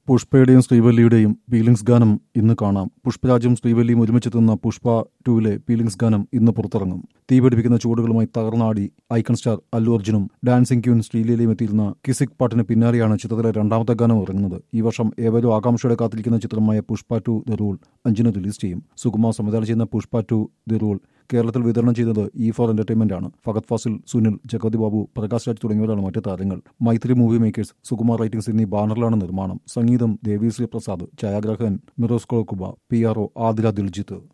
പുഷ്പയുടെയും ശ്രീവല്ലിയുടെയും feelings ഗാനം ഇന്ന് കാണാം. പുഷ്പരാജും ശ്രീവല്ലിയും ഒരുമിച്ചെത്തുന്ന പുഷ്പ 2-ലെ ഫീലിംഗ്സ് ഗാനം ഇന്ന് പുറത്തിറങ്ങും. തീപിടിപ്പിക്കുന്ന ചുവടുകളുമായി തകർന്നാടി ഐക്കൺ സ്റ്റാർ അല്ലു അർജുനും ഡാൻസിംഗ് ക്യൂൻ ശ്രീലീലയും എത്തിയിരുന്ന കിസിക് പാട്ടിന് പിന്നാലെയാണ് ചിത്രത്തിലെ രണ്ടാമത്തെ ഗാനം ഇറങ്ങുന്നത്. ഈ വർഷം ഏവരും ആകാംക്ഷയോടെ കാത്തിരിക്കുന്ന ചിത്രമായ പുഷ്പ 2 ദ റൂൾ 5 റിലീസ് ചെയ്യും. സുകുമാർ സംവിധാനം ചെയ്യുന്ന പുഷ്പ 2 ദ റൂൾ കേരളത്തിൽ വിതരണം ചെയ്തത് E4 എന്റർടൈൻമെന്റ് ആണ്. ഫഹദ് ഫാസിൽ, സുനിൽ, ജഗതി ബാബു, പ്രകാശ് രാജ് തുടങ്ങിയവരാണ് മറ്റ് താരങ്ങൾ. Mythri movie makers, Sukumar writings എന്നീ ബാനറിലാണ് നിർമ്മാണം. സംഗീതം ദേവിശ്രീ പ്രസാദ്, ഛായാഗ്രാഹകൻ മിറോസ്കോ കുബ, PRO ആദില ദിൽജിത്ത്.